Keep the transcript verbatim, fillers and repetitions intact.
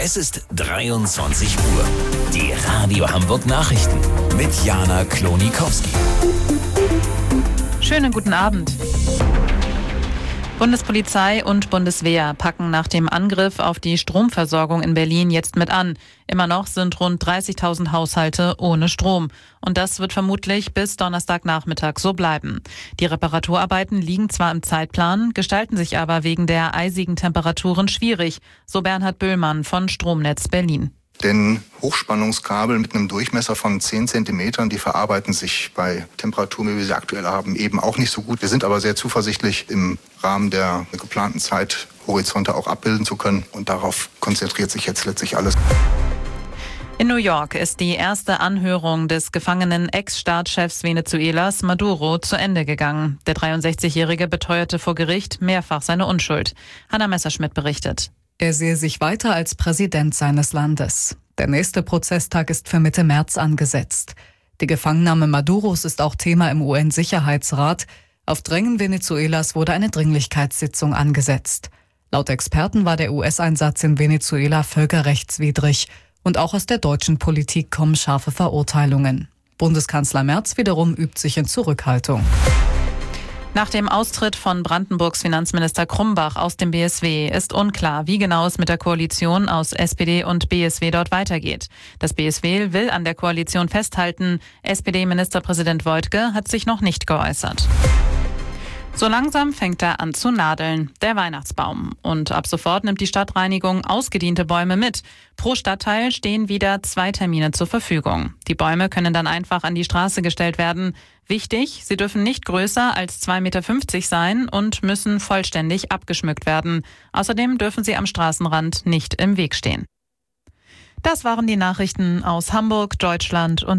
Es ist dreiundzwanzig Uhr. Die Radio Hamburg Nachrichten mit Jana Klonikowski. Schönen guten Abend. Bundespolizei und Bundeswehr packen nach dem Angriff auf die Stromversorgung in Berlin jetzt mit an. Immer noch sind rund dreißigtausend Haushalte ohne Strom. Und das wird vermutlich bis Donnerstagnachmittag so bleiben. Die Reparaturarbeiten liegen zwar im Zeitplan, gestalten sich aber wegen der eisigen Temperaturen schwierig, so Bernhard Böhlmann von Stromnetz Berlin. Denn Hochspannungskabel mit einem Durchmesser von zehn Zentimetern, die verarbeiten sich bei Temperaturen, wie wir sie aktuell haben, eben auch nicht so gut. Wir sind aber sehr zuversichtlich, im Rahmen der geplanten Zeithorizonte auch abbilden zu können. Und darauf konzentriert sich jetzt letztlich alles. In New York ist die erste Anhörung des gefangenen Ex-Staatschefs Venezuelas Maduro zu Ende gegangen. Der dreiundsechzigjährige beteuerte vor Gericht mehrfach seine Unschuld. Hanna Messerschmidt berichtet. Er sehe sich weiter als Präsident seines Landes. Der nächste Prozesstag ist für Mitte März angesetzt. Die Gefangennahme Maduros ist auch Thema im U N-Sicherheitsrat. Auf Drängen Venezuelas wurde eine Dringlichkeitssitzung angesetzt. Laut Experten war der U S-Einsatz in Venezuela völkerrechtswidrig. Und auch aus der deutschen Politik kommen scharfe Verurteilungen. Bundeskanzler Merz wiederum übt sich in Zurückhaltung. Nach dem Austritt von Brandenburgs Finanzminister Krumbach aus dem B S W ist unklar, wie genau es mit der Koalition aus S P D und B S W dort weitergeht. Das B S W will an der Koalition festhalten. S P D-Ministerpräsident Woidke hat sich noch nicht geäußert. So langsam fängt er an zu nadeln, der Weihnachtsbaum. Und ab sofort nimmt die Stadtreinigung ausgediente Bäume mit. Pro Stadtteil stehen wieder zwei Termine zur Verfügung. Die Bäume können dann einfach an die Straße gestellt werden. Wichtig, sie dürfen nicht größer als zwei Meter fünfzig sein und müssen vollständig abgeschmückt werden. Außerdem dürfen sie am Straßenrand nicht im Weg stehen. Das waren die Nachrichten aus Hamburg, Deutschland und